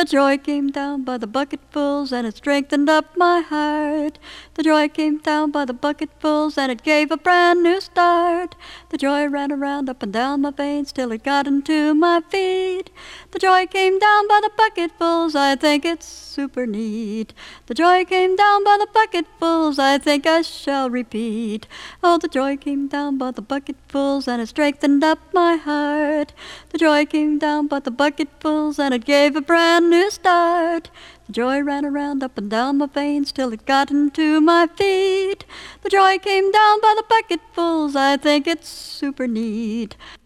The joy came down by the bucketfuls and it strengthened up my heart. The joy came down by the bucketfuls and it gave a brand new start. The joy ran around up and down my veins till it got into my feet. The joy came down by the bucketfuls, I think it's super neat. The joy came down by the bucketfuls, I think I shall repeat. Oh, the joy came down by the bucketfuls and it strengthened up my heart. The joy came down by the bucketfuls and it gave a brand new start. The joy ran around up and down my veins till it got into my feet. The joy came down by the bucketfuls, I think it's super neat.